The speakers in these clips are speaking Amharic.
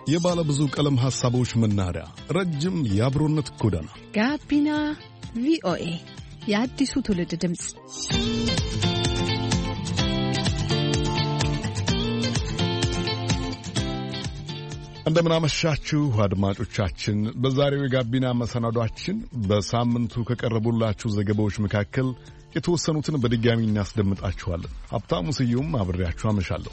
የባለ ብዙ ቀለም ሐሳቦች መናኸሪያ፣ ረጅም የአብሮነት ጎዳና ጋቢና ቪኦኤ የአዲሱ ትውልድ ድምፅ። እንደምናመሻችሁ አድማጮቻችን። በዛሬው የጋቢና መሰናዷችን በሳምንቱ ከቀረቡላችሁ ዘገባዎች መካከል የተወሰኑትን በድጋሚ እናስደምጣችኋለን። ሀብታሙ ስዩም አብሬያችሁ አመሻለሁ።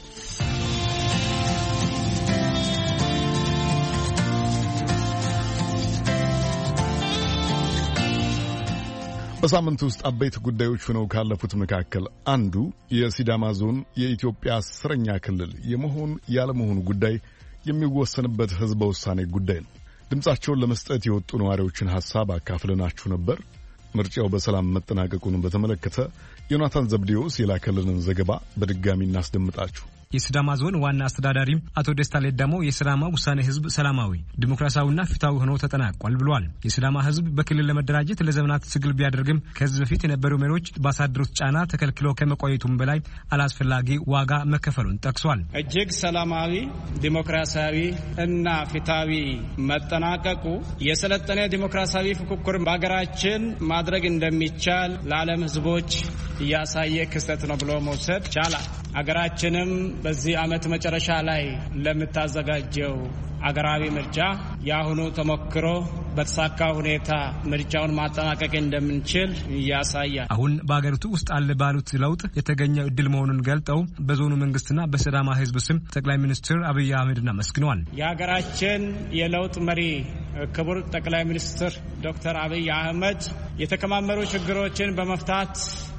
በሳምንቱ ውስጥ አበይት ጉዳዮች ሆነው ካለፉት መካከል አንዱ የሲዳማ ዞን የኢትዮጵያ 10ኛ ክልል የመሆን ያለመሆኑ ጉዳይ የሚወሰንበት ህዝበ ውሳኔ ጉዳይ ነው። ድምጻቸውን ለመስጠት የወጡ ነዋሪዎችን ሐሳብ አካፍለናችሁ ነበር። ምርጫው በሰላም መጠናቀቁን በተመለከተ ዮናታን ዘብዴዎስ የላከልንን ዘገባ በድጋሚ እናስደምጣችሁ። የሲዳማ ዞን ዋና አስተዳዳሪ አቶ ደስታ ሌዳሞ የሲዳማ ውሳኔ ህዝብ ሰላማዊ ዲሞክራሲያዊና ፍትሃዊ ሆኖ ተጠናቋል ብለዋል። የሲዳማ ህዝብ በክልል ለመደራጀት ለዘመናት ትግል ቢያደርግም ከዚህ በፊት የነበሩ መሪዎች ባሳደሩት ጫና ተከልክሎ ከመቆየቱም በላይ አላስፈላጊ ዋጋ መከፈሉን ጠቅሷል። እጅግ ሰላማዊ ዲሞክራሲያዊ እና ፍትሃዊ መጠናቀቁ የሰለጠነ ዲሞክራሲያዊ ፉክክር በሀገራችን ማድረግ እንደሚቻል ለዓለም ህዝቦች ያሳየ ክስተት ነው ብሎ መውሰድ ይቻላል። አገራችንም በዚህ ዓመት መጨረሻ ላይ ለምታዘጋጀው አገራዊ ምርጫ የአሁኑ ተሞክሮ በተሳካ ሁኔታ ምርጫውን ማጠናቀቅ እንደምንችል ያሳያል። አሁን በአገሪቱ ውስጥ አለ ባሉት ለውጥ የተገኘው እድል መሆኑን ገልጠው በዞኑ መንግስትና በሲዳማ ህዝብ ስም ጠቅላይ ሚኒስትር አብይ አህመድን አመስግነዋል። የሀገራችን የለውጥ መሪ ክቡር ጠቅላይ ሚኒስትር ዶክተር አብይ አህመድ የተከማመሩ ችግሮችን በመፍታት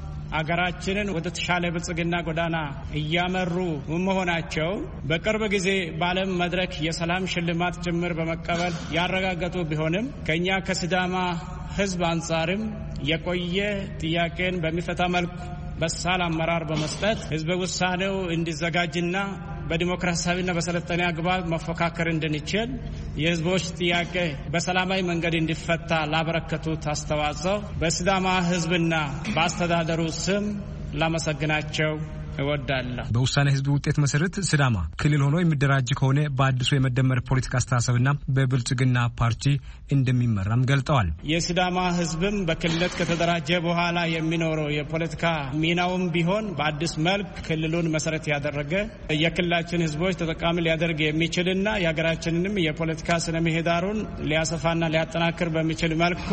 አገራችንን ወደ ተሻለ ብልጽግና ጎዳና እያመሩ መሆናቸው በቅርብ ጊዜ በዓለም መድረክ የሰላም ሽልማት ጭምር በመቀበል ያረጋገጡ ቢሆንም ከኛ ከሲዳማ ህዝብ አንጻርም የቆየ ጥያቄን በሚፈታ መልኩ በሳል አመራር በመስጠት ህዝበ ውሳኔው እንዲዘጋጅና በዲሞክራሲያዊና በሰለጠነ አግባብ መፈካከር እንድንችል የህዝቦች ጥያቄ በሰላማዊ መንገድ እንዲፈታ ላበረከቱት አስተዋጽኦ በሲዳማ ህዝብና በአስተዳደሩ ስም ላመሰግናቸው እወዳለሁ። በውሳኔ ህዝብ ውጤት መሰረት ሲዳማ ክልል ሆኖ የሚደራጅ ከሆነ በአዲሱ የመደመር ፖለቲካ አስተሳሰብና በብልጽግና ፓርቲ እንደሚመራም ገልጠዋል። የሲዳማ ህዝብም በክልልነት ከተደራጀ በኋላ የሚኖረው የፖለቲካ ሚናውም ቢሆን በአዲስ መልክ ክልሉን መሰረት ያደረገ የክልላችን ህዝቦች ተጠቃሚ ሊያደርግ የሚችልና የሀገራችንንም የፖለቲካ ስነ ምህዳሩን ሊያሰፋና ሊያጠናክር በሚችል መልኩ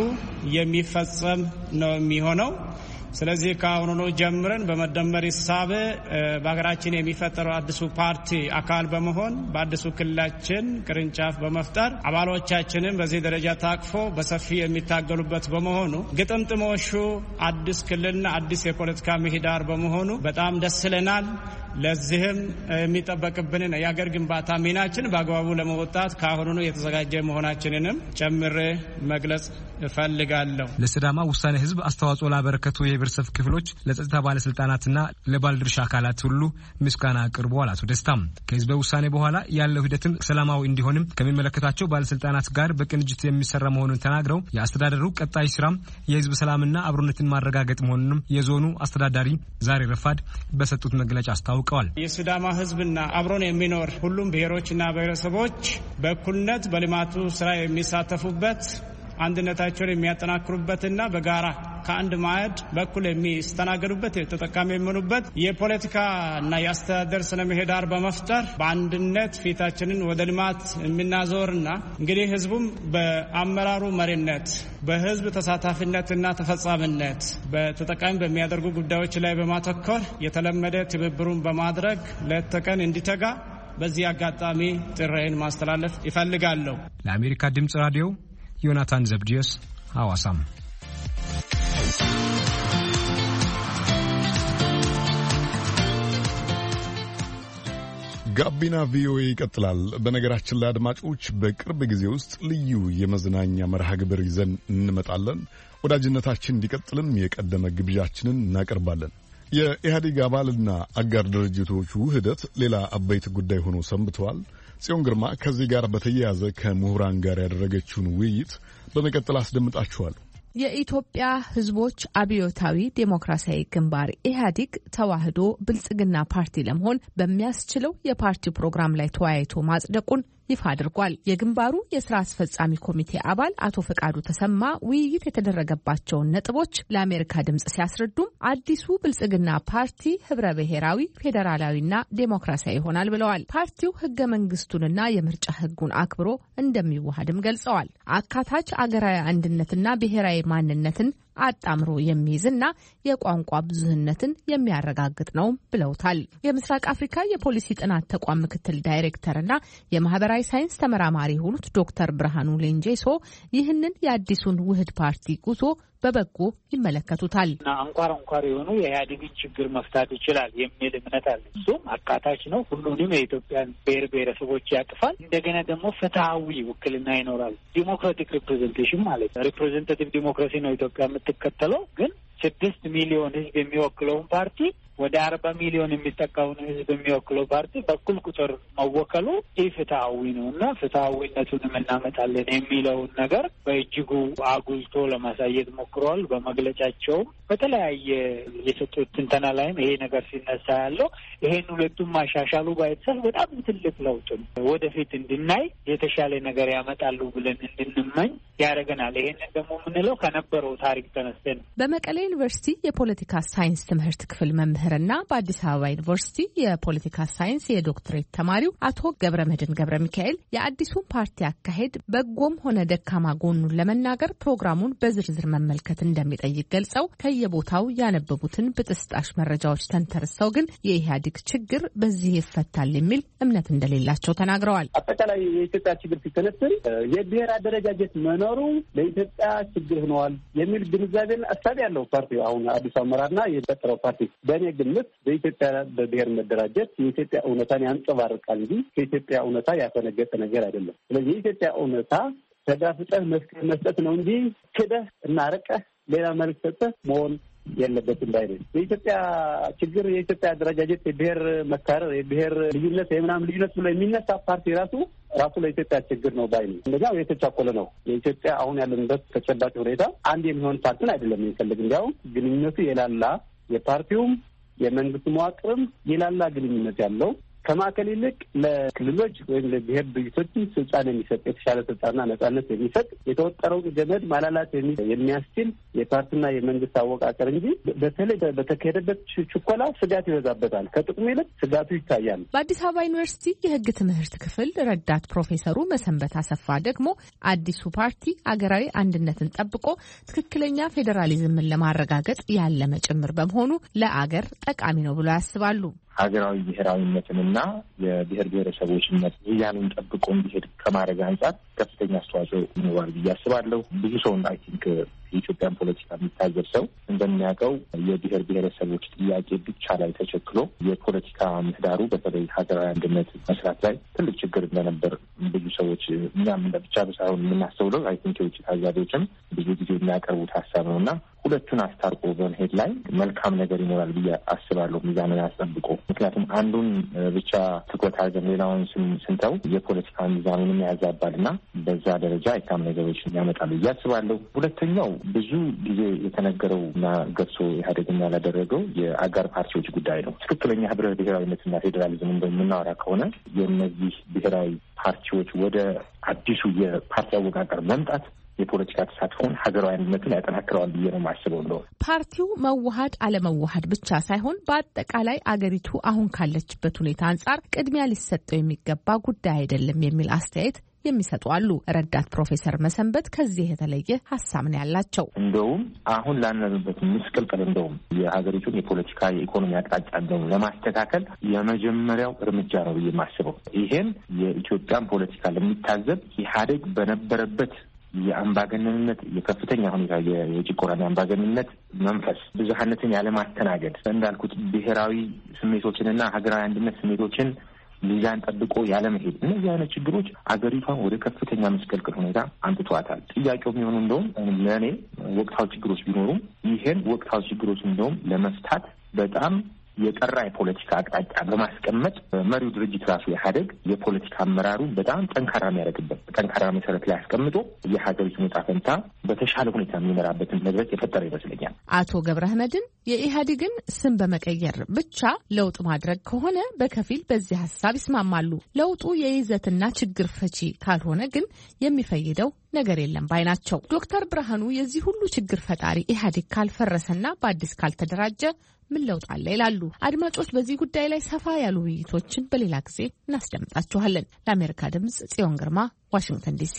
የሚፈጸም ነው የሚሆነው። ስለዚህ ከአሁኑ ጀምረን በመደመር ሂሳብ በሀገራችን የሚፈጠረው አዲሱ ፓርቲ አካል በመሆን በአዲሱ ክልላችን ቅርንጫፍ በመፍጠር አባሎቻችንን በዚህ ደረጃ ታቅፎ በሰፊ የሚታገሉበት በመሆኑ ግጥምጥሞሹ አዲስ ክልልና አዲስ የፖለቲካ ምህዳር በመሆኑ በጣም ደስ ይለናል። ለዚህም የሚጠበቅብንን የአገር ግንባታ ሚናችን በአግባቡ ለመወጣት ከአሁኑ የተዘጋጀ መሆናችንንም ጨምሬ መግለጽ እፈልጋለሁ። ለሲዳማ ውሳኔ ህዝብ አስተዋጽኦ ላበረከቱ የህብረተሰብ ክፍሎች፣ ለጸጥታ ባለስልጣናትና ለባለድርሻ አካላት ሁሉ ምስጋና አቅርበዋል። አቶ ደስታም ከህዝበ ውሳኔ በኋላ ያለው ሂደትም ሰላማዊ እንዲሆንም ከሚመለከታቸው ባለስልጣናት ጋር በቅንጅት የሚሰራ መሆኑን ተናግረው የአስተዳደሩ ቀጣይ ስራም የህዝብ ሰላምና አብሮነትን ማረጋገጥ መሆኑንም የዞኑ አስተዳዳሪ ዛሬ ረፋድ በሰጡት መግለጫ አስታውቀዋል። የሲዳማ ህዝብና አብሮን የሚኖር ሁሉም ብሔሮችና ብሔረሰቦች በእኩልነት በልማቱ ስራ የሚሳተፉበት አንድነታቸውን የሚያጠናክሩበትና በጋራ ከአንድ ማዕድ በኩል የሚስተናገዱበት ተጠቃሚ የሚሆኑበት የፖለቲካና የአስተዳደር ስነ ምህዳር በመፍጠር በአንድነት ፊታችንን ወደ ልማት የምናዞርና እንግዲህ ህዝቡም በአመራሩ መሪነት በህዝብ ተሳታፊነትና ተፈጻሚነት በተጠቃሚ በሚያደርጉ ጉዳዮች ላይ በማተኮር የተለመደ ትብብሩን በማድረግ ለተቀን እንዲተጋ በዚህ አጋጣሚ ጥሬን ማስተላለፍ ይፈልጋለሁ። ለአሜሪካ ድምጽ ራዲዮ ዮናታን ዘብዴዎስ ሐዋሳም። ጋቢና ቪኦኤ ይቀጥላል። በነገራችን ላይ አድማጮች በቅርብ ጊዜ ውስጥ ልዩ የመዝናኛ መርሃ ግብር ይዘን እንመጣለን። ወዳጅነታችን እንዲቀጥልም የቀደመ ግብዣችንን እናቀርባለን። የኢህአዴግ አባልና አጋር ድርጅቶች ውህደት ሌላ አበይት ጉዳይ ሆኖ ሰንብተዋል። ጽዮን ግርማ ከዚህ ጋር በተያያዘ ከምሁራን ጋር ያደረገችውን ውይይት በመቀጠል አስደምጣችኋለሁ። የኢትዮጵያ ሕዝቦች አብዮታዊ ዴሞክራሲያዊ ግንባር ኢህአዴግ ተዋህዶ ብልጽግና ፓርቲ ለመሆን በሚያስችለው የፓርቲ ፕሮግራም ላይ ተወያይቶ ማጽደቁን ይፋ አድርጓል። የግንባሩ የስራ አስፈጻሚ ኮሚቴ አባል አቶ ፈቃዱ ተሰማ ውይይት የተደረገባቸውን ነጥቦች ለአሜሪካ ድምጽ ሲያስረዱም አዲሱ ብልጽግና ፓርቲ ህብረ ብሔራዊ ፌዴራላዊና ዴሞክራሲያዊ ይሆናል ብለዋል። ፓርቲው ህገ መንግስቱንና የምርጫ ህጉን አክብሮ እንደሚዋሃድም ገልጸዋል። አካታች አገራዊ አንድነትና ብሔራዊ ማንነትን አጣምሮ የሚይዝና የቋንቋ ብዙህነትን የሚያረጋግጥ ነው ብለውታል። የምስራቅ አፍሪካ የፖሊሲ ጥናት ተቋም ምክትል ዳይሬክተርና የማህበራዊ ሳይንስ ተመራማሪ የሆኑት ዶክተር ብርሃኑ ሌንጄሶ ይህንን የአዲሱን ውህድ ፓርቲ ጉዞ በበጎ ይመለከቱታል። አንኳር የሆኑ የኢህአዴግን ችግር መፍታት ይችላል የሚል እምነት አለ። እሱም አካታች ነው፣ ሁሉንም የኢትዮጵያን ብሔር ብሔረሰቦች ያቅፋል። እንደገና ደግሞ ፍትሐዊ ውክልና ይኖራል። ዲሞክራቲክ ሪፕሬዘንቴሽን ማለት ነው። ሪፕሬዘንታቲቭ ዲሞክራሲ ነው ኢትዮጵያ የምትከተለው። ግን 6 ሚሊዮን ህዝብ የሚወክለውን ፓርቲ ወደ 40 ሚሊዮን የሚጠቃውን ህዝብ የሚወክለው ፓርቲ በኩል ቁጥር መወከሉ ኢፍትሐዊ ነው እና ፍትሐዊነቱንም እናመጣለን የሚለውን ነገር በእጅጉ አጉልቶ ለማሳየት ሞክረዋል። በመግለጫቸውም በተለያየ የሰጡት ትንተና ላይም ይሄ ነገር ሲነሳ ያለው ይሄን ሁለቱም ማሻሻሉ ባይተሰል በጣም ትልቅ ለውጥ ነው። ወደፊት እንድናይ የተሻለ ነገር ያመጣሉ ብለን እንድንመኝ ያደርገናል። ይሄንን ደግሞ የምንለው ከነበረው ታሪክ ተነስተን በመቀሌ ዩኒቨርሲቲ የፖለቲካ ሳይንስ ትምህርት ክፍል መምህርና በአዲስ አበባ ዩኒቨርሲቲ የፖለቲካ ሳይንስ የዶክትሬት ተማሪው አቶ ገብረመድህን ገብረ ሚካኤል የአዲሱን ፓርቲ አካሄድ በጎም ሆነ ደካማ ጎኑን ለመናገር ፕሮግራሙን በዝርዝር መመልከት እንደሚጠይቅ ገልጸው ከየቦታው ያነበቡትን ብጥስጣሽ መረጃዎች ተንተርሰው ግን የኢህአዴግ ችግር በዚህ ይፈታል የሚል እምነት እንደሌላቸው ተናግረዋል። አጠቃላይ የኢትዮጵያ ችግር ሲተነተን የብሔር አደረጃጀት መኖሩ ለኢትዮጵያ ችግር ሆነዋል የሚል ግንዛቤን አሳቢ ያለው ፓርቲ አሁን አዲስ አመራርና የፈጠረው ፓርቲ በእኔ ግምት በኢትዮጵያ በብሔር መደራጀት የኢትዮጵያ እውነታን ያንጸባርቃል እንጂ ከኢትዮጵያ እውነታ ያፈነገጠ ነገር አይደለም። ስለዚህ የኢትዮጵያ እውነታ ተጋፍጠህ መስጠት ነው እንጂ ክደህ እና ርቀህ ሌላ መልክ ሰጥተህ መሆን የለበትም ባይ ነኝ። የኢትዮጵያ ችግር የኢትዮጵያ አደረጃጀት የብሔር መካረር፣ የብሔር ልዩነት፣ የምናምን ልዩነት ብሎ የሚነሳ ፓርቲ ራሱ ለኢትዮጵያ ችግር ነው ባይ ነኝ። እንደዚያው የተቻኮለ ነው። የኢትዮጵያ አሁን ያለንበት ተጨባጭ ሁኔታ አንድ የሚሆን ፓርቲን አይደለም የሚፈልግ። እንዲያውም ግንኙነቱ የላላ የፓርቲውም የመንግስት መዋቅርም የላላ ግንኙነት ያለው ከማዕከል ይልቅ ለክልሎች ወይም ለብሔር ድርጅቶችን ስልጣን የሚሰጥ የተሻለ ስልጣንና ነጻነት የሚሰጥ የተወጠረውን ገመድ ማላላት የሚያስችል የፓርቲና የመንግስት አወቃቀር እንጂ በተለይ በተካሄደበት ችኮላ ስጋት ይበዛበታል። ከጥቅሙ ይልቅ ስጋቱ ይታያል። በአዲስ አበባ ዩኒቨርሲቲ የሕግ ትምህርት ክፍል ረዳት ፕሮፌሰሩ መሰንበት አሰፋ ደግሞ አዲሱ ፓርቲ አገራዊ አንድነትን ጠብቆ ትክክለኛ ፌዴራሊዝምን ለማረጋገጥ ያለመ ጭምር በመሆኑ ለአገር ጠቃሚ ነው ብሎ ያስባሉ። ሀገራዊ ብሔራዊነትንና የብሔር ብሔረሰቦችነት ሚዛኑን ጠብቆ እንዲሄድ ከማድረግ አንጻር ከፍተኛ አስተዋጽኦ ይኖራል ብዬ አስባለሁ። ብዙ ሰው አይ ቲንክ የኢትዮጵያን ፖለቲካ የሚታዘብ ሰው እንደሚያውቀው የብሔር ብሔረሰቦች ጥያቄ ብቻ ላይ ተቸክሎ የፖለቲካ ምህዳሩ በተለይ ሀገራዊ አንድነት መስራት ላይ ትልቅ ችግር እንደነበር ብዙ ሰዎች እኛም ብቻ ሳይሆን የምናስተውለው አይ ቲንክ የውጭ ታዛቢዎችም ብዙ ጊዜ የሚያቀርቡት ሀሳብ ነው እና ሁለቱን አስታርቆ በመሄድ ላይ መልካም ነገር ይኖራል ብዬ አስባለሁ። ሚዛንን አስጠብቆ ምክንያቱም አንዱን ብቻ ትኩረት አድርገን ሌላውን ስንተው የፖለቲካ ሚዛኑንም ያዛባልና በዛ ደረጃ አይታም ነገሮችን ያመጣሉ ብዬ አስባለሁ። ሁለተኛው ብዙ ጊዜ የተነገረው እና ገብሶ ኢህአዴግን ያላደረገው የአጋር ፓርቲዎች ጉዳይ ነው። ትክክለኛ ህብረ ብሔራዊነትና ፌዴራሊዝም እንደምናወራ ከሆነ የእነዚህ ብሔራዊ ፓርቲዎች ወደ አዲሱ የፓርቲ አወቃቀር መምጣት የፖለቲካ ተሳትፎን ሀገራዊ አንድነትን ያጠናክረዋል ብዬ ነው የማስበው። ነው ፓርቲው መዋሃድ አለመዋሃድ ብቻ ሳይሆን በአጠቃላይ አገሪቱ አሁን ካለችበት ሁኔታ አንጻር ቅድሚያ ሊሰጠው የሚገባ ጉዳይ አይደለም የሚል አስተያየት የሚሰጡ አሉ። ረዳት ፕሮፌሰር መሰንበት ከዚህ የተለየ ሀሳብ ነው ያላቸው። እንደውም አሁን ላነበት ምስቅልቅል እንደውም የሀገሪቱን የፖለቲካ የኢኮኖሚ አቅጣጫ እንደውም ለማስተካከል የመጀመሪያው እርምጃ ነው ብዬ የማስበው። ይሄን የኢትዮጵያን ፖለቲካ ለሚታዘብ ኢህአዴግ በነበረበት የአምባገነንነት የከፍተኛ ሁኔታ የጭቆናና አምባገነንነት መንፈስ ብዙሀነትን ያለማስተናገድ እንዳልኩት ብሔራዊ ስሜቶችንና ሀገራዊ አንድነት ስሜቶችን ሚዛን ጠብቆ ያለመሄድ እነዚህ አይነት ችግሮች አገሪቷን ወደ ከፍተኛ መስቀልቅል ሁኔታ አንጥቷታል። ጥያቄው የሚሆኑ እንደውም ለእኔ ወቅታዊ ችግሮች ቢኖሩም ይሄን ወቅታዊ ችግሮች እንደውም ለመፍታት በጣም የጠራ የፖለቲካ አቅጣጫ በማስቀመጥ መሪው ድርጅት ራሱ ኢህአዴግ የፖለቲካ አመራሩ በጣም ጠንካራ የሚያደርግበት ጠንካራ መሰረት ላይ አስቀምጦ የሀገሪቱን ዕጣ ፈንታ በተሻለ ሁኔታ የሚመራበትን መድረክ የፈጠረ ይመስለኛል። አቶ ገብረ አህመድን የኢህአዴግን ስም በመቀየር ብቻ ለውጥ ማድረግ ከሆነ በከፊል በዚህ ሀሳብ ይስማማሉ። ለውጡ የይዘትና ችግር ፈቺ ካልሆነ ግን የሚፈይደው ነገር የለም ባይ ናቸው። ዶክተር ብርሃኑ የዚህ ሁሉ ችግር ፈጣሪ ኢህአዴግ ካልፈረሰና በአዲስ ካልተደራጀ ምን ለውጥ አለ ይላሉ። አድማጮች፣ በዚህ ጉዳይ ላይ ሰፋ ያሉ ውይይቶችን በሌላ ጊዜ እናስደምጣችኋለን። ለአሜሪካ ድምጽ ጽዮን ግርማ፣ ዋሽንግተን ዲሲ።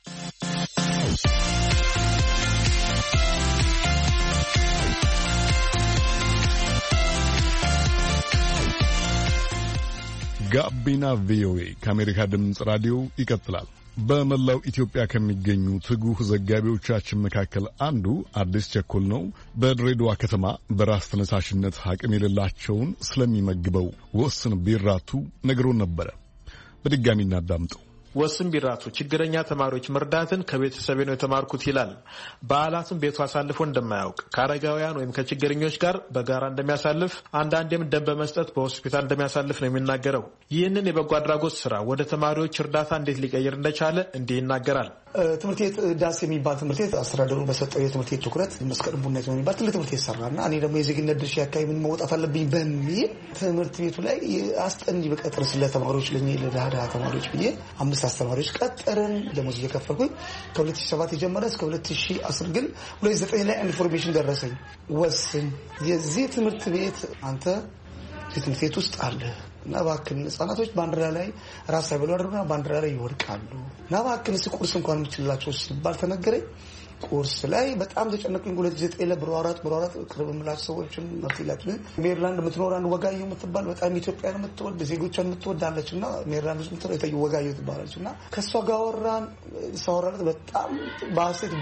ጋቢና ቪኦኤ ከአሜሪካ ድምፅ ራዲዮ ይቀጥላል። በመላው ኢትዮጵያ ከሚገኙ ትጉህ ዘጋቢዎቻችን መካከል አንዱ አዲስ ቸኮል ነው። በድሬዳዋ ከተማ በራስ ተነሳሽነት አቅም የሌላቸውን ስለሚመግበው ወስን ቢራቱ ነግሮን ነበረ። በድጋሚ እናዳምጠው። ወስን ቢራቱ ችግረኛ ተማሪዎች መርዳትን ከቤተሰቤ ነው የተማርኩት ይላል። በዓላትን ቤቱ አሳልፎ እንደማያውቅ፣ ከአረጋውያን ወይም ከችግረኞች ጋር በጋራ እንደሚያሳልፍ፣ አንዳንዴም ደም በመስጠት በሆስፒታል እንደሚያሳልፍ ነው የሚናገረው። ይህንን የበጎ አድራጎት ስራ ወደ ተማሪዎች እርዳታ እንዴት ሊቀይር እንደቻለ እንዲህ ይናገራል። ትምህርት ቤት ዳስ የሚባል ትምህርት ቤት አስተዳደሩ በሰጠው የትምህርት ቤት ትኩረት መስቀል ቡነት የሚባል ትልቅ ትምህርት ቤት ሰራና እኔ ደግሞ የዜግነት ድርሻ አካባቢ ምን መውጣት አለብኝ በሚል ትምህርት ቤቱ ላይ አስጠኒ በቀጥር ስለ ተማሪዎች ለድሃ ተማሪዎች ብዬ 5 አስተማሪዎች ቀጠርን። ደሞዝ እየከፈልኩኝ ከ2007 የጀመረ እስከ 2010 ግን 2009 ላይ ኢንፎርሜሽን ደረሰኝ። ወስን የዚህ ትምህርት ቤት አንተ የትምህርት ቤት ውስጥ አለ እና እባክህን ህጻናቶች ባንዲራ ላይ ራስ አይበሉ አድርገውና ባንዲራ ላይ ይወድቃሉ እና እባክህን ቁርስ እንኳን የምችላቸው ሲባል ተነገረኝ። ቁርስ ላይ በጣም ተጨነቅኩኝ። 2009 ላይ ብሯራት ቅርብ ምላሽ ሰዎችን መፍትላችሁ ሜሪላንድ የምትኖር አንድ ወጋየሁ የምትባል በጣም ኢትዮጵያን የምትወድ ዜጎቿን የምትወዳለች እና ሜሪላንድ ውስጥ የምትኖር የተዩ ወጋየሁ ትባላለች እና ከሷ ጋር ወራን ሳወራለት በጣም በሐሴት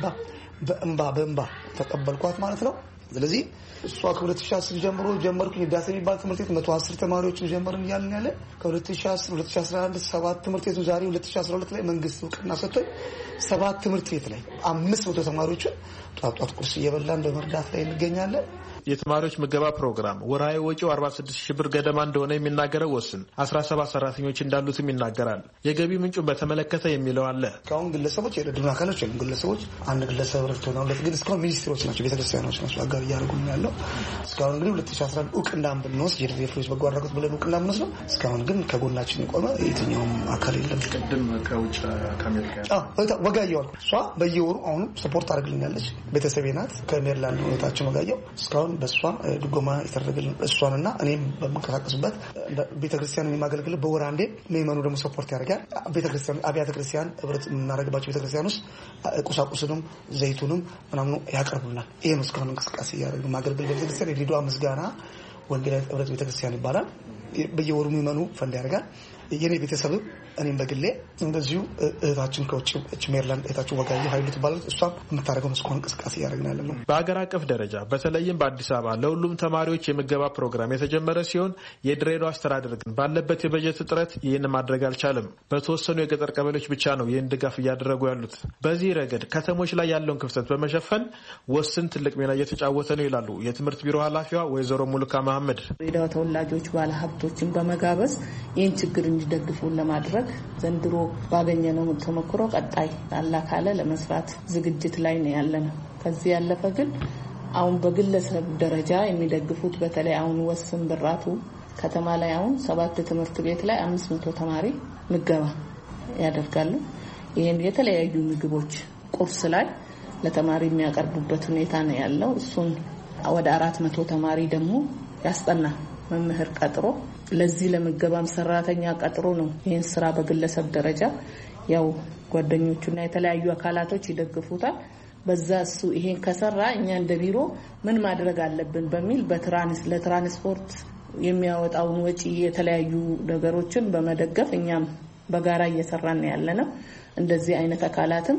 በእንባ ተቀበልኳት ማለት ነው። ስለዚህ እሷ ከ2010 ጀምሮ ጀመርኩኝ። ዳስ የሚባል ትምህርት ቤት 110 ተማሪዎችን ጀመርን እያልን ያለ ከ2010 2011 7 ትምህርት ቤቱ ዛሬ 2012 ላይ መንግስት እውቅና ሰጥቶኝ 7 ትምህርት ቤት ላይ 500 ተማሪዎችን ጧት ቁርስ እየበላን በመርዳት ላይ እንገኛለን። የተማሪዎች ምገባ ፕሮግራም ወርሃዊ ወጪው 46,000 ብር ገደማ እንደሆነ የሚናገረው ወስን 17 ሰራተኞች እንዳሉትም ይናገራል። የገቢ ምንጩን በተመለከተ የሚለው አለ። እስካሁን ግለሰቦች የረዱን አካሎች የሉም። ግለሰቦች አንድ ግለሰብ ረድቶናል። ሁለት ግን እስካሁን ሚኒስትሮች ናቸው፣ ቤተክርስቲያኖች ናቸው አጋር እያደረጉን ያለው። እስካሁን እንግዲህ 2011 እውቅና ብንወስድ የድሬፍሮች በጎ አድራጎት ብለን እውቅና ብንወስድ እስካሁን ግን ከጎናችን የቆመ የትኛውም አካል የለም። ቅድም ከውጭ ከአሜሪካ ወጋየሁ አልኩ። እሷ በየወሩ አሁንም ሰፖርት አድርግልኛለች። ቤተሰቤ ናት። ከሜሪላንድ ሁኔታችን ወጋየሁ እስካሁን በእሷ ድጎማ የተደረገልን እሷንና እኔም በመንቀሳቀስበት ቤተክርስቲያን የሚያገለግል በወር አንዴ ምዕመኑ ደግሞ ሰፖርት ያደርጋል። ቤተክርስቲያን አብያተ ክርስቲያን ህብረት የምናደርግባቸው ቤተክርስቲያን ውስጥ ቁሳቁስንም ዘይቱንም ምናምኑ ያቀርቡልናል። ይሄ ነው እስካሁን እንቅስቃሴ እያደረግን ማገልገል። ቤተክርስቲያን የድሬዳዋ ምስጋና ወንጌላዊት ህብረት ቤተክርስቲያን ይባላል። በየወሩ ምዕመኑ ፈንድ ያደርጋል። የኔ ቤተሰብም እኔም በግሌ እንደዚሁ እህታችን ከውጭ ሜሪላንድ እህታችን ወጋየሁ ኃይሉ ትባላለች። እሷም የምታደርገው እስካሁን እንቅስቃሴ እያደረግን ያለ ነው። በሀገር አቀፍ ደረጃ በተለይም በአዲስ አበባ ለሁሉም ተማሪዎች የምገባ ፕሮግራም የተጀመረ ሲሆን የድሬዳዋ አስተዳደር ግን ባለበት የበጀት እጥረት ይህን ማድረግ አልቻለም። በተወሰኑ የገጠር ቀበሌዎች ብቻ ነው ይህን ድጋፍ እያደረጉ ያሉት። በዚህ ረገድ ከተሞች ላይ ያለውን ክፍተት በመሸፈን ወስን ትልቅ ሚና እየተጫወተ ነው ይላሉ የትምህርት ቢሮ ኃላፊዋ ወይዘሮ ሙሉካ መሐመድ። ድሬዳዋ ተወላጆች ባለሀብቶችን በመጋበዝ ይህን ችግር እንዲደግፉን ለማድረግ ዘንድሮ ባገኘነው ተሞክሮ ቀጣይ ላላካለ ለመስራት ዝግጅት ላይ ነው ያለነው። ከዚህ ያለፈ ግን አሁን በግለሰብ ደረጃ የሚደግፉት በተለይ አሁን ወስን ብራቱ ከተማ ላይ አሁን 7 ትምህርት ቤት ላይ 500 ተማሪ ምገባ ያደርጋሉ። ይሄን የተለያዩ ምግቦች ቁርስ ላይ ለተማሪ የሚያቀርቡበት ሁኔታ ነው ያለው። እሱን ወደ 400 ተማሪ ደግሞ ያስጠና መምህር ቀጥሮ ለዚህ ለምገባም ሰራተኛ ቀጥሮ ነው ይሄን ስራ በግለሰብ ደረጃ ያው ጓደኞቹና የተለያዩ አካላቶች ይደግፉታል። በዛ እሱ ይሄን ከሰራ እኛ እንደ ቢሮ ምን ማድረግ አለብን በሚል ለትራንስፖርት የሚያወጣውን ወጪ የተለያዩ ነገሮችን በመደገፍ እኛም በጋራ እየሰራን ያለነው። እንደዚህ አይነት አካላትም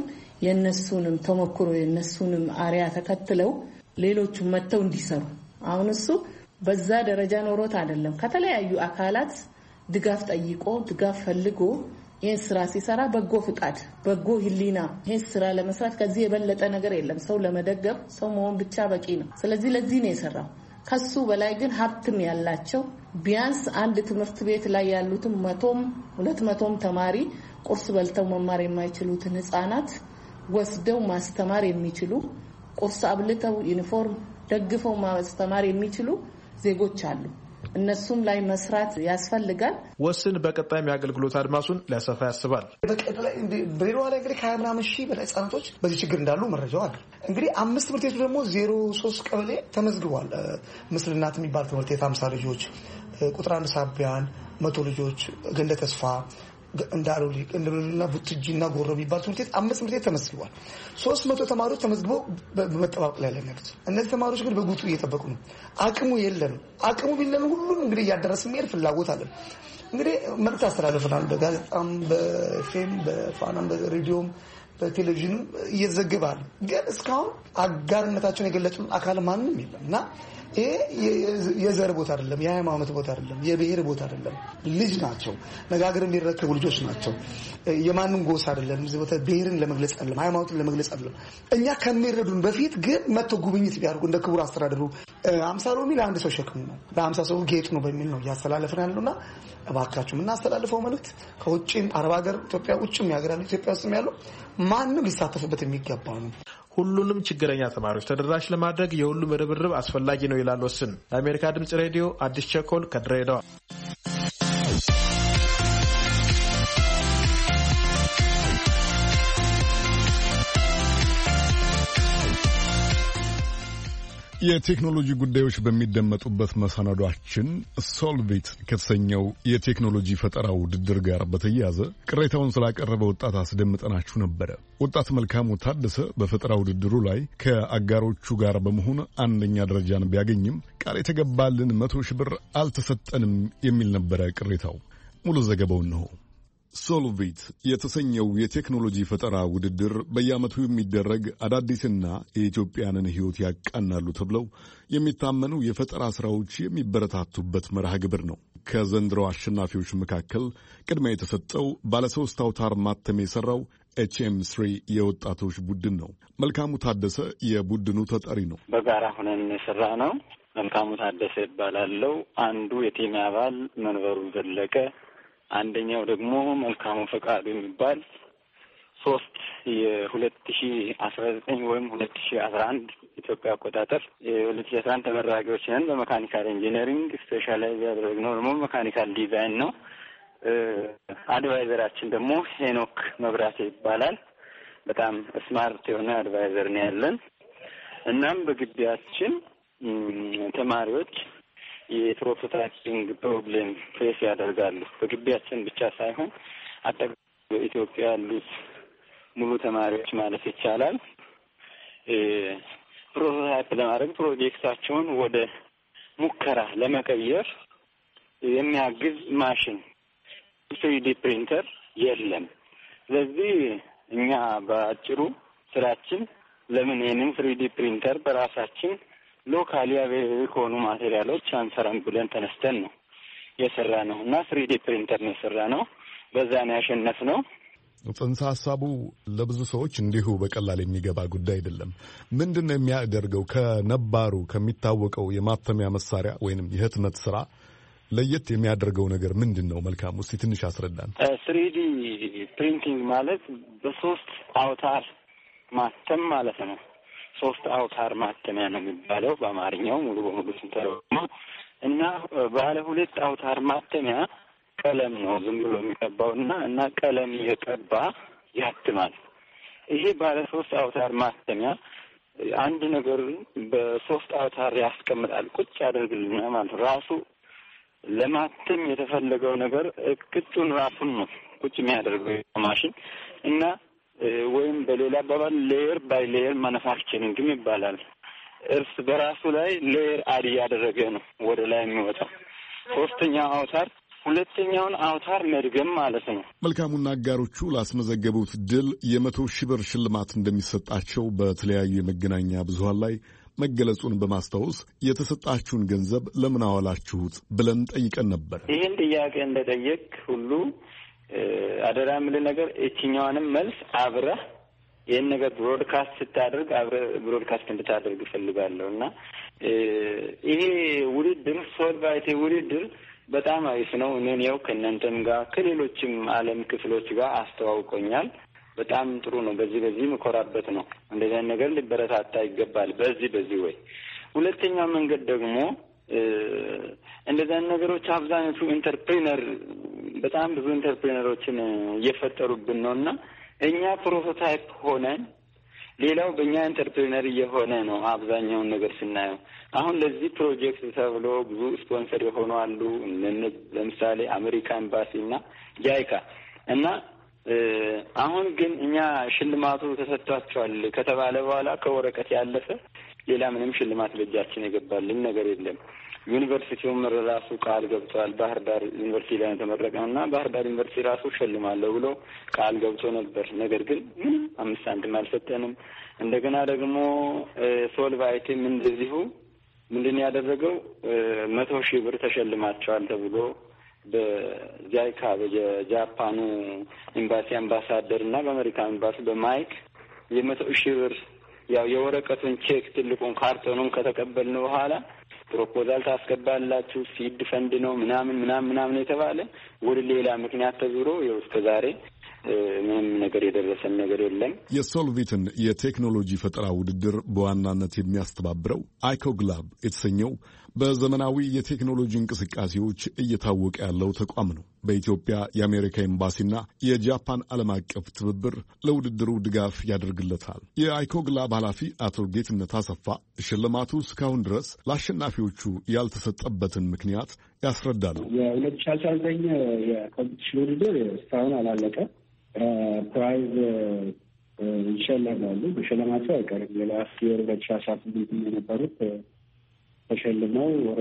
የነሱንም ተሞክሮ የነሱንም አሪያ ተከትለው ሌሎቹ መተው እንዲሰሩ አሁን እሱ በዛ ደረጃ ኖሮት አይደለም ከተለያዩ አካላት ድጋፍ ጠይቆ ድጋፍ ፈልጎ ይሄን ስራ ሲሰራ በጎ ፍቃድ በጎ ህሊና ይሄን ስራ ለመስራት ከዚህ የበለጠ ነገር የለም። ሰው ለመደገፍ ሰው መሆን ብቻ በቂ ነው። ስለዚህ ለዚህ ነው የሰራው። ከሱ በላይ ግን ሀብትም ያላቸው ቢያንስ አንድ ትምህርት ቤት ላይ ያሉትን 100ም 200ም ተማሪ ቁርስ በልተው መማር የማይችሉትን ህፃናት ወስደው ማስተማር የሚችሉ ቁርስ አብልተው ዩኒፎርም ደግፈው ማስተማር የሚችሉ ዜጎች አሉ። እነሱም ላይ መስራት ያስፈልጋል። ወስን በቀጣይም የአገልግሎት አድማሱን ሊያሰፋ ያስባል። በቀጣይ ድሬዳዋ ላይ እንግዲህ 20 ምናምን ሺህ በላይ ህጻናቶች በዚህ ችግር እንዳሉ መረጃው አለ። እንግዲህ 5 ትምህርት ቤቱ ደግሞ 03 ቀበሌ ተመዝግቧል። ምስል እናት የሚባል ትምህርት ቤት 50 ልጆች፣ ቁጥር 1 ሳቢያን 100 ልጆች፣ ገንደ ተስፋ እንዳሉና ቡትጂና ጎሮ የሚባል ትምህርት ቤት 5 ትምህርት ቤት ተመዝግቧል። 300 ተማሪዎች ተመዝግበው በመጠባበቅ ላይ ያሉት እነዚህ ተማሪዎች ግን በጉቱ እየጠበቁ ነው። አቅሙ የለንም። አቅሙ ቢለን ሁሉም እንግዲህ እያደረስን መሄድ ፍላጎት አለን። እንግዲህ መልዕክት አስተላልፈናል። በጋዜጣም፣ በኤፍኤም፣ በፋናም፣ በሬዲዮም በቴሌቪዥንም እየዘግባል። ግን እስካሁን አጋርነታቸውን የገለጹን አካል ማንም የለም እና ይሄ የዘር ቦታ አይደለም፣ የሃይማኖት ቦታ አይደለም፣ የብሔር ቦታ አይደለም። ልጅ ናቸው፣ ነጋገር የሚረከቡ ልጆች ናቸው። የማንም ጎሳ አይደለም። እዚህ ቦታ ብሔርን ለመግለጽ አይደለም፣ ሃይማኖትን ለመግለጽ አይደለም። እኛ ከሚረዱን በፊት ግን መጥቶ ጉብኝት ቢያደርጉ እንደ ክቡር አስተዳደሩ 50 ሎሚ ለአንድ ሰው ሸክሙ ነው፣ ለ50 ሰው ጌጥ ነው በሚል ነው እያስተላለፍን ያለውና እባካችሁ የምናስተላልፈው መልእክት ከውጭም አረብ ሀገር ኢትዮጵያ ውጭም ያገራሉ ኢትዮጵያ ውስጥም ያለው ማንም ሊሳተፍበት የሚገባ ነው። ሁሉንም ችግረኛ ተማሪዎች ተደራሽ ለማድረግ የሁሉም ርብርብ አስፈላጊ ነው ይላል ወስን። ለአሜሪካ ድምጽ ሬዲዮ አዲስ ቸኮል ከድሬዳዋ። የቴክኖሎጂ ጉዳዮች በሚደመጡበት መሰናዷችን ሶልቪት ከተሰኘው የቴክኖሎጂ ፈጠራ ውድድር ጋር በተያያዘ ቅሬታውን ስላቀረበ ወጣት አስደምጠናችሁ ነበረ። ወጣት መልካሙ ታደሰ በፈጠራ ውድድሩ ላይ ከአጋሮቹ ጋር በመሆን አንደኛ ደረጃን ቢያገኝም ቃል የተገባልን 100,000 ብር አልተሰጠንም የሚል ነበረ ቅሬታው። ሙሉ ዘገባውን ነው። ሶልቪት የተሰኘው የቴክኖሎጂ ፈጠራ ውድድር በየዓመቱ የሚደረግ አዳዲስና የኢትዮጵያንን ሕይወት ያቃናሉ ተብለው የሚታመኑ የፈጠራ ሥራዎች የሚበረታቱበት መርሃ ግብር ነው። ከዘንድሮ አሸናፊዎች መካከል ቅድሚያ የተሰጠው ባለሶስት አውታር ማተም የሠራው HM3 የወጣቶች ቡድን ነው። መልካሙ ታደሰ የቡድኑ ተጠሪ ነው። በጋራ ሆነን የሠራ ነው። መልካሙ ታደሰ ይባላለው። አንዱ የቲም አባል መንበሩ ዘለቀ፣ አንደኛው ደግሞ መልካሙ ፈቃዱ የሚባል 3 የ2019 ወይም 2011 ኢትዮጵያ አቆጣጠር የ2011 ተመራቂዎች ነን። በመካኒካል ኢንጂነሪንግ ስፔሻላይዝ ያደረግነው ደግሞ መካኒካል ዲዛይን ነው። አድቫይዘራችን ደግሞ ሄኖክ መብራቴ ይባላል። በጣም ስማርት የሆነ አድቫይዘር ነው ያለን። እናም በግቢያችን ተማሪዎች የፕሮቶታይፒንግ ፕሮብሌም ፌስ ያደርጋሉ። በግቢያችን ብቻ ሳይሆን አጠቃላይ በኢትዮጵያ ያሉት ሙሉ ተማሪዎች ማለት ይቻላል ፕሮቶታይፕ ለማድረግ ፕሮጀክታቸውን ወደ ሙከራ ለመቀየር የሚያግዝ ማሽን 3D ፕሪንተር የለም። ስለዚህ እኛ በአጭሩ ስራችን ለምን ይህንን 3D ፕሪንተር በራሳችን ሎካሊ ከሆኑ ማቴሪያሎች አንሰራም ብለን ተነስተን ነው የሰራ ነው እና 3D ፕሪንተር ነው የሰራ ነው። በዛ ነው ያሸነፍነው። ጽንሰ ሀሳቡ ለብዙ ሰዎች እንዲሁ በቀላል የሚገባ ጉዳይ አይደለም። ምንድን ነው የሚያደርገው? ከነባሩ ከሚታወቀው የማተሚያ መሳሪያ ወይንም የህትመት ስራ ለየት የሚያደርገው ነገር ምንድን ነው? መልካም ውስጥ ትንሽ አስረዳን። 3D ፕሪንቲንግ ማለት በሶስት አውታር ማተም ማለት ነው። 3 አውታር ማተሚያ ነው የሚባለው በአማርኛው ሙሉ በሙሉ ስንተረጉመው እና ባለ 2 አውታር ማተሚያ ቀለም ነው ዝም ብሎ የሚቀባው እና ቀለም እየቀባ ያትማል። ይሄ ባለ 3 አውታር ማተሚያ አንድ ነገር በ3 አውታር ያስቀምጣል፣ ቁጭ ያደርግልና ማለት ራሱ ለማተም የተፈለገው ነገር ቅጡን ራሱን ነው ቁጭ የሚያደርገው ማሽን እና ወይም በሌላ አባባል ሌየር ባይ ሌየር ማኑፋክቸሪንግ ይባላል። እርስ በራሱ ላይ ሌየር አድ ያደረገ ነው ወደ ላይ የሚወጣው። 3ኛው አውታር 2ኛውን አውታር መድገም ማለት ነው። መልካሙና አጋሮቹ ላስመዘገቡት ድል የ100,000 ብር ሽልማት እንደሚሰጣቸው በተለያዩ የመገናኛ ብዙሃን ላይ መገለጹን በማስታወስ የተሰጣችሁን ገንዘብ ለምን አዋላችሁት ብለን ጠይቀን ነበር። ይህን ጥያቄ እንደጠየቅ ሁሉ አደራ የምልህ ነገር እችኛዋንም መልስ አብረህ ይህን ነገር ብሮድካስት ስታደርግ አብረህ ብሮድካስት እንድታደርግ እፈልጋለሁ እና ይሄ ውድድር ሶልቫይት ውድድር በጣም አሪፍ ነው። እኔን ያው ከእናንተም ጋር ከሌሎችም ዓለም ክፍሎች ጋር አስተዋውቆኛል። በጣም ጥሩ ነው። በዚህ መኮራበት ነው። እንደዚህ ነገር ሊበረታታ ይገባል። በዚህ ወይ ሁለተኛው መንገድ ደግሞ እንደዚህ ነገሮች አብዛኞቹ ኢንተርፕሪነር በጣም ብዙ ኢንተርፕሪነሮችን እየፈጠሩብን ነውና እኛ ፕሮቶታይፕ ሆነን ሌላው በእኛ ኢንተርፕሪነር እየሆነ ነው አብዛኛውን ነገር ስናየው። አሁን ለዚህ ፕሮጀክት ተብሎ ብዙ ስፖንሰር የሆኑ አሉ። ለምሳሌ አሜሪካ ኤምባሲ እና ጃይካ እና አሁን ግን እኛ ሽልማቱ ተሰጥቷቸዋል ከተባለ በኋላ ከወረቀት ያለፈ ሌላ ምንም ሽልማት በእጃችን የገባልን ነገር የለም። ዩኒቨርሲቲውም ራሱ ቃል ገብቷል። ባህር ዳር ዩኒቨርሲቲ ላይ ተመረቀና ባህር ዳር ዩኒቨርሲቲ ራሱ ሸልማለሁ ብሎ ቃል ገብቶ ነበር። ነገር ግን ምንም 5 ሳንቲም አልሰጠንም። እንደገና ደግሞ ሶልቫይትም እንደዚሁ ምንድን ያደረገው 100,000 ብር ተሸልማቸዋል ተብሎ በጃይካ በጃፓኑ ኤምባሲ አምባሳደር እና በአሜሪካ ኤምባሲ በማይክ 100,000 ብር ያው የወረቀቱን ቼክ ትልቁን ካርቶኑን ከተቀበልን በኋላ ፕሮፖዛል ታስገባላችሁ ሲድ ፈንድ ነው ምናምን የተባለ ወደ ሌላ ምክንያት ተዙሮ ይኸው እስከ ዛሬ ምንም ነገር የደረሰን ነገር የለም። የሶልቪትን የቴክኖሎጂ ፈጠራ ውድድር በዋናነት የሚያስተባብረው አይኮግላብ የተሰኘው በዘመናዊ የቴክኖሎጂ እንቅስቃሴዎች እየታወቀ ያለው ተቋም ነው። በኢትዮጵያ የአሜሪካ ኤምባሲና የጃፓን ዓለም አቀፍ ትብብር ለውድድሩ ድጋፍ ያደርግለታል። የአይኮግላብ ኃላፊ አቶ ጌትነት አሰፋ ሽልማቱ እስካሁን ድረስ ለአሸናፊዎቹ ያልተሰጠበትን ምክንያት ያስረዳሉ። የ2019 የኮምፒቲሽን ውድድር እስካሁን አላለቀ። ፕራይዝ ይሸለማሉ። በሽልማቸው አይቀርም። የላስት የር 2018 የነበሩት ተሸልመው ወደ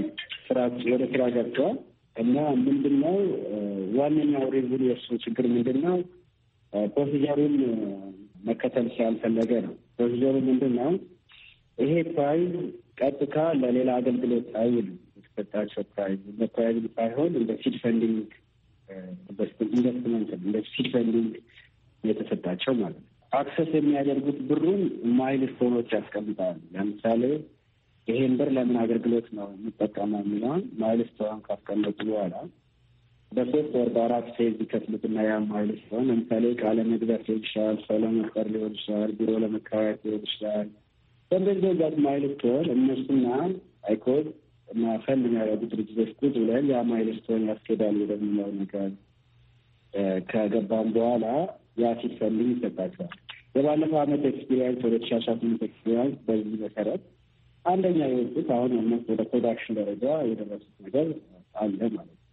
ስራ ገብተዋል እና ምንድነው ዋነኛው ሪዝን የእሱ ችግር ምንድነው? ፕሮሲጀሩን መከተል ስላልፈለገ ነው። ፕሮሲጀሩ ምንድነው? ይሄ ፕራይዝ ቀጥታ ለሌላ አገልግሎት አይውልም። የተሰጣቸው ፕራይዝ ሳይሆን እንደ ሲድ ፈንዲንግ ኢንቨስትመንት እንደ ሲድ ፈንዲንግ የተሰጣቸው ማለት ነው። አክሰስ የሚያደርጉት ብሩን ማይልስቶኖች ያስቀምጣሉ። ለምሳሌ ይሄን ብር ለምን አገልግሎት ነው የሚጠቀመው የሚለውን ማይልስቶን ካስቀመጡ በኋላ በ3 ወር በ4 ፌዝ ይከፍሉትና ያ ማይልስቶን ለምሳሌ ቃለ መግዛት ሊሆን ይችላል፣ ሰው ለመቅጠር ሊሆን ይችላል፣ ቢሮ ለመከራየት ሊሆን ይችላል። በእንደዚህ ዛት ማይልስቶን እነሱና አይኮድ እና ፈንድ የሚያደርጉ ድርጅቶች ቁጭ ብለን ያ ማይልስቶን ያስኬዳል ወደሚለው ነገር ከገባም በኋላ ያ ሲድ ፈንዲንግ ይሰጣቸዋል። የባለፈው ዓመት ኤክስፒሪየንስ ወደ 2018 ኤክስፒሪየንስ በዚህ መሰረት አንደኛ የወጡት አሁን ወደ ፕሮዳክሽን ደረጃ የደረሱት ነገር አለ ማለት ነው።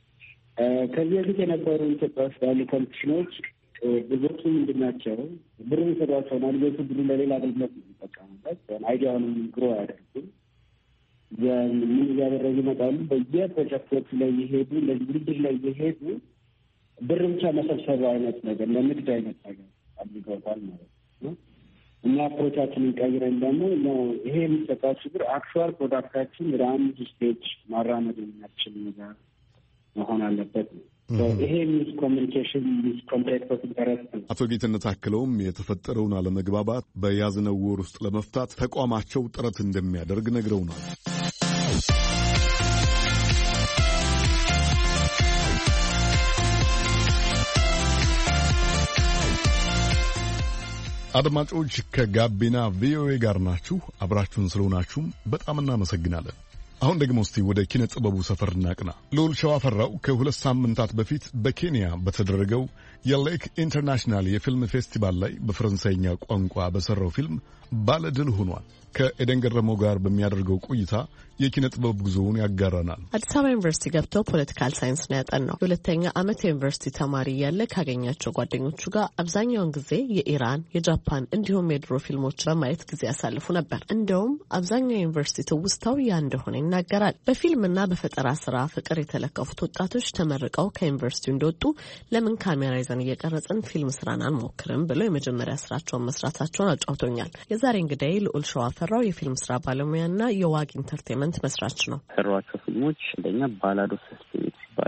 ከዚህ በፊት የነበሩ ኢትዮጵያ ውስጥ ያሉ ኮምፒቲሽኖች ብዙዎቹ ምንድን ናቸው? ብሩ ይሰጧቸውና ልጆቹ ብሩ ለሌላ አገልግሎት የሚጠቀሙበት አይዲያውንም ግሮ አያደርጉም። ምን እያደረጉ ይመጣሉ? በየፕሮጀክቶቹ ላይ የሄዱ እንደዚህ ውድድር ላይ የሄዱ ብር ብቻ መሰብሰቡ አይነት ነገር ለንግድ አይነት ነገር አድርገውታል ማለት ነው። እና አፕሮቻችንን ቀይረን ደግሞ ይሄ የሚሰጣችሁ ብር አክቹዋል ፕሮዳክታችን ወደ አንድ ስቴጅ ማራመድ የሚያስችል ነገር መሆን አለበት ነው። ይሄ ሚስ ኮሚኒኬሽን ሚስ ኮንትራክት ኦፍ ኢንተረስት ነው። አቶ ጌትነት አክለውም የተፈጠረውን አለመግባባት በያዝነው ወር ውስጥ ለመፍታት ተቋማቸው ጥረት እንደሚያደርግ ነግረውናል። አድማጮች ከጋቢና ቪኦኤ ጋር ናችሁ። አብራችሁን ስለሆናችሁም በጣም እናመሰግናለን። አሁን ደግሞ እስቲ ወደ ኪነ ጥበቡ ሰፈር እናቅና። ልዑል ሸዋፈራው ከ2 ሳምንታት በፊት በኬንያ በተደረገው የሌክ ኢንተርናሽናል የፊልም ፌስቲቫል ላይ በፈረንሳይኛ ቋንቋ በሰራው ፊልም ባለድል ሆኗል። ከኤደን ገረመው ጋር በሚያደርገው ቆይታ የኪነ ጥበብ ጉዞውን ያጋራናል። አዲስ አበባ ዩኒቨርሲቲ ገብቶ ፖለቲካል ሳይንስ ነው ያጠናው። የሁለተኛ ዓመት የዩኒቨርሲቲ ተማሪ ያለ ካገኛቸው ጓደኞቹ ጋር አብዛኛውን ጊዜ የኢራን፣ የጃፓን እንዲሁም የድሮ ፊልሞች በማየት ጊዜ ያሳልፉ ነበር። እንደውም አብዛኛው ዩኒቨርሲቲ ትውስታው ያ እንደሆነ ይናገራል። በፊልምና በፈጠራ ስራ ፍቅር የተለከፉት ወጣቶች ተመርቀው ከዩኒቨርሲቲው እንደወጡ ለምን ካሜራ ይዘን እየቀረጽን ፊልም ስራን አንሞክርም ብለው የመጀመሪያ ስራቸውን መስራታቸውን አጫውቶኛል። የዛሬ እንግዳይ ልዑል ሸዋፈራው የፊልም ስራ ባለሙያና የዋግ ኢንተርቴንመንት መስራች ነው። ሰሯቸው ፊልሞች አንደኛ ባላድ ኦፍ ስፒሪት ይባላል።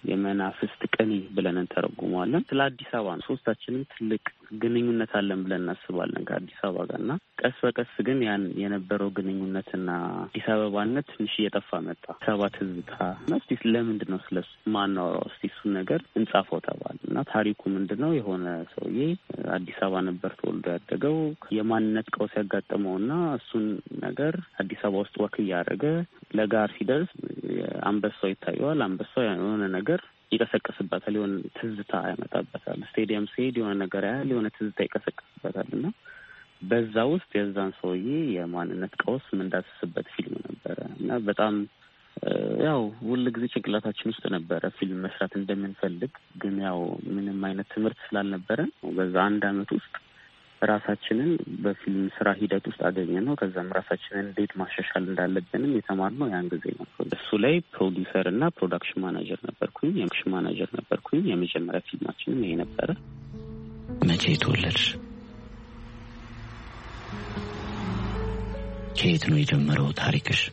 የመናፍስት ቅኔ ብለን እንተረጉመዋለን። ስለ አዲስ አበባ ነው። ሶስታችንም ትልቅ ግንኙነት አለን ብለን እናስባለን ከአዲስ አበባ ጋርና ቀስ በቀስ ግን ያን የነበረው ግንኙነትና አዲስ አበባነት ትንሽ እየጠፋ መጣ። አዲስ አበባ ትዝታ እና እስቲ ለምንድን ነው ስለሱ ማናወራው? እስቲ እሱን ነገር እንጻፈው ተባለ እና ታሪኩ ምንድን ነው? የሆነ ሰውዬ አዲስ አበባ ነበር ተወልዶ ያደገው። የማንነት ቀውስ ያጋጠመውና እሱን ነገር አዲስ አበባ ውስጥ ወክ እያደረገ ለጋር ሲደርስ አንበሳው ይታየዋል። አንበሳው የሆነ ነገር ይቀሰቅስበታል፣ የሆነ ትዝታ ያመጣበታል። ስቴዲየም ሲሄድ የሆነ ነገር ያህል የሆነ ትዝታ ይቀሰቅስበታል እና በዛ ውስጥ የዛን ሰውዬ የማንነት ቀውስ ምንዳስስበት ፊልም ነበረ እና በጣም ያው ሁሉ ጊዜ ጭንቅላታችን ውስጥ ነበረ ፊልም መስራት እንደምንፈልግ፣ ግን ያው ምንም አይነት ትምህርት ስላልነበረን በዛ አንድ አመት ውስጥ ራሳችንን በፊልም ስራ ሂደት ውስጥ አገኘን ነው። ከዛም ራሳችንን እንዴት ማሻሻል እንዳለብንም የተማርነው ያን ጊዜ ነው። እሱ ላይ ፕሮዲውሰር እና ፕሮዳክሽን ማናጀር ነበርኩኝ። የመጀመሪያ ፊልማችንም ይሄ ነበረ። መቼ ተወለድሽ? ከየት ነው የጀመረው ታሪክሽ?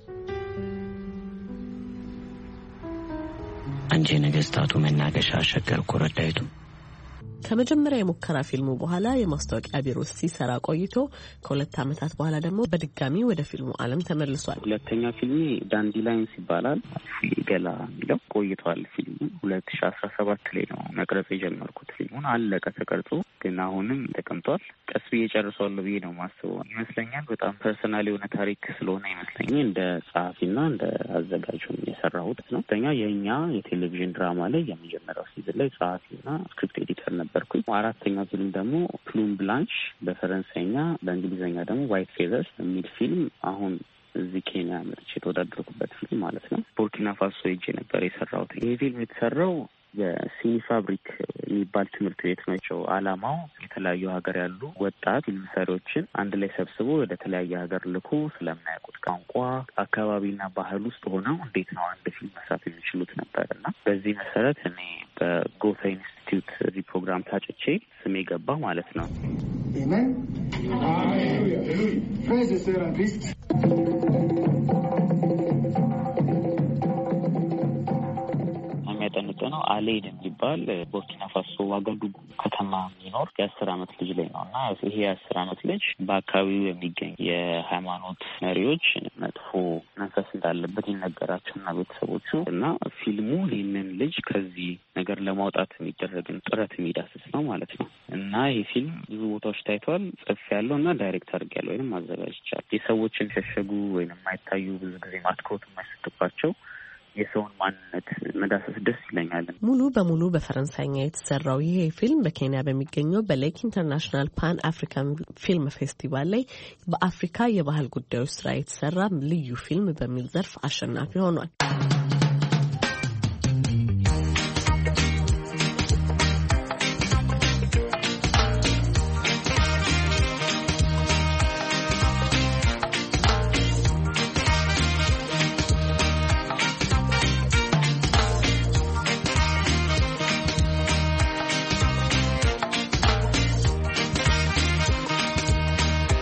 አንቺ ነገስታቱ መናገሻ ሸገር ኮረዳይቱ። ከመጀመሪያ የሙከራ ፊልሙ በኋላ የማስታወቂያ ቢሮ ሲሰራ ቆይቶ ከ2 አመታት በኋላ ደግሞ በድጋሚ ወደ ፊልሙ ዓለም ተመልሷል። ሁለተኛ ፊልሜ ዳንዲላይንስ ይባላል። ገላ የሚለው ቆይቷል። ፊልሙ 2017 ላይ ነው መቅረጽ የጀመርኩት። ፊልሙን አለቀ ተቀርጾ፣ ግን አሁንም ተቀምጧል። ቀስ ብዬ ጨርሰዋለሁ ብዬ ነው ማስበው ይመስለኛል። በጣም ፐርሰናል የሆነ ታሪክ ስለሆነ ይመስለኛል እንደ ጸሐፊና እንደ አዘጋጁ የሰራሁት ነው። ሁለተኛ የእኛ የቴሌቪዥን ድራማ ላይ የመጀመሪያው ሲዝን ላይ ጸሐፊና ስክሪፕት ኤዲተር ነበርኩኝ። አራተኛው ፊልም ደግሞ ፕሉም ብላንሽ በፈረንሳይኛ በእንግሊዝኛ ደግሞ ዋይት ፌዘርስ የሚል ፊልም አሁን እዚህ ኬንያ መጥቼ የተወዳደርኩበት ፊልም ማለት ነው። ቡርኪና ፋሶ ሄጄ ነበር የሰራሁት። ይሄ ፊልም የተሰራው የሲኒ ፋብሪክ የሚባል ትምህርት ቤት ነው። አላማው የተለያዩ ሀገር ያሉ ወጣት ፊልም ሰሪዎችን አንድ ላይ ሰብስቦ ወደ ተለያየ ሀገር ልኮ ስለማያውቁት ቋንቋ፣ አካባቢና ባህል ውስጥ ሆነው እንዴት ነው አንድ ፊልም መስራት የሚችሉት ነበር እና በዚህ መሰረት እኔ በጎታ ኢንስቲትዩት እዚህ ፕሮግራም ታጭቼ ስሜ ገባ ማለት ነው። የሚያጠነጥነው አሌድ የሚባል ቡርኪና ፋሶ ዋጋዱጉ ከተማ የሚኖር የ10 አመት ልጅ ላይ ነው እና ይሄ የ10 አመት ልጅ በአካባቢው የሚገኝ የሃይማኖት መሪዎች መጥፎ መንፈስ እንዳለበት ይነገራቸውና ቤተሰቦቹ እና ፊልሙ ይህንን ልጅ ከዚህ ነገር ለማውጣት የሚደረግን ጥረት የሚዳስስ ነው ማለት ነው እና ይህ ፊልም ብዙ ቦታዎች ታይቷል። ጽፍ ያለው እና ዳይሬክት አድርግ ያለው ወይም አዘጋጅቻለሁ። የሰዎችን ሸሸጉ ወይም የማይታዩ ብዙ ጊዜ ማትኮት የማይሰጥባቸው የሰውን ማንነት መዳሰስ ደስ ይለኛል። ሙሉ በሙሉ በፈረንሳይኛ የተሰራው ይሄ ፊልም በኬንያ በሚገኘው በሌክ ኢንተርናሽናል ፓን አፍሪካን ፊልም ፌስቲቫል ላይ በአፍሪካ የባህል ጉዳዮች ስራ የተሰራ ልዩ ፊልም በሚል ዘርፍ አሸናፊ ሆኗል።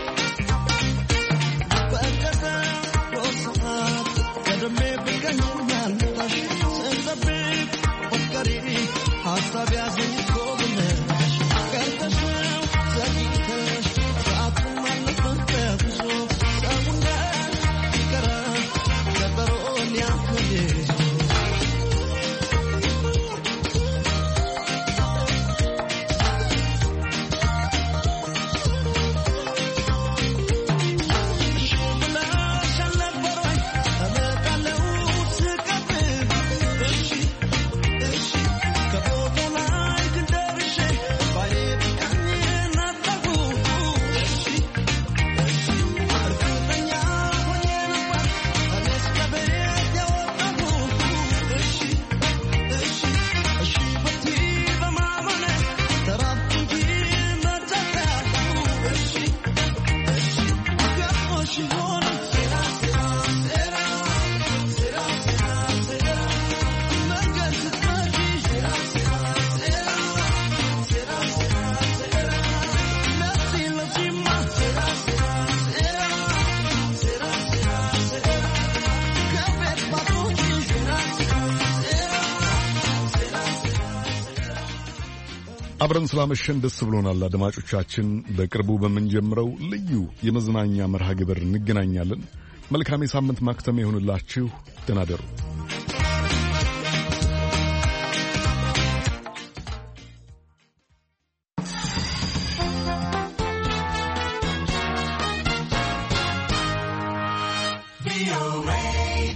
Don't አብረን ስላመሸን ደስ ብሎናል አድማጮቻችን። በቅርቡ በምንጀምረው ልዩ የመዝናኛ መርሃ ግብር እንገናኛለን። መልካም የሳምንት ማክተሚያ ይሁንላችሁ። ደህና እደሩ።